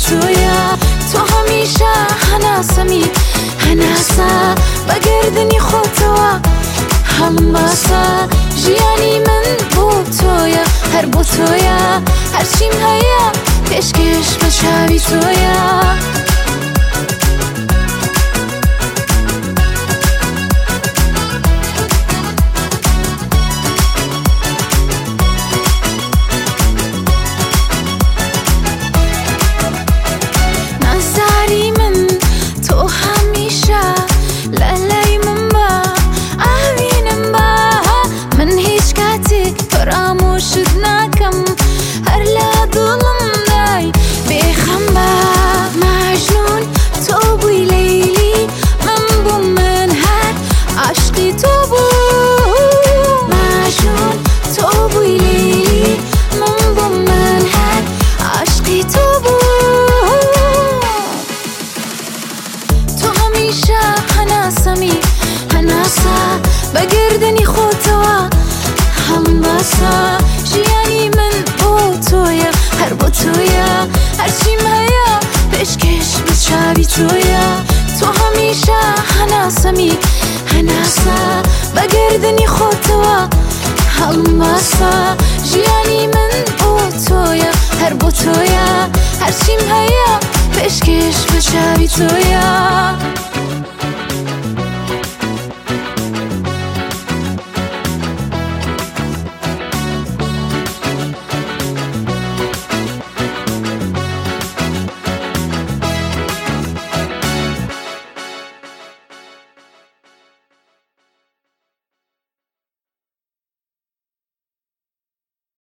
تۆیە تۆ هەمیشە هەناسەمی هەناسە بەگردنی خۆتەوە هەڵم باسە ژیانی من بۆ تۆیە هەر بۆ تۆیە هەرچیم هەیە پێشکەش بە چاوی تۆیە فراموشت ناکەم هەر لە دڵم دای بێخەم بە مەجنون تۆ بووی لەیلی من بووم من هەر عاشقی تۆ بوو مەجنون تۆ بووی لەیلی من بووم من هەر عاشقی تۆ بوو تۆ هەمیشە هەناسەمی هەناسە بەگردنی خۆتەوە هەڵم باسە ژیانی من بۆ تۆیە هەر بۆ تۆیە هەرچیم هەیە پێشکەش بە چاوی تۆیە تۆ هەمیشە هەناسەمی هەناسە بەگردنی خۆتەوە هەڵم باسە ژیانی من بۆ تۆیە هەر بۆ تۆیە هەرچیم هەیە پێشکەش بە چاوی تۆیە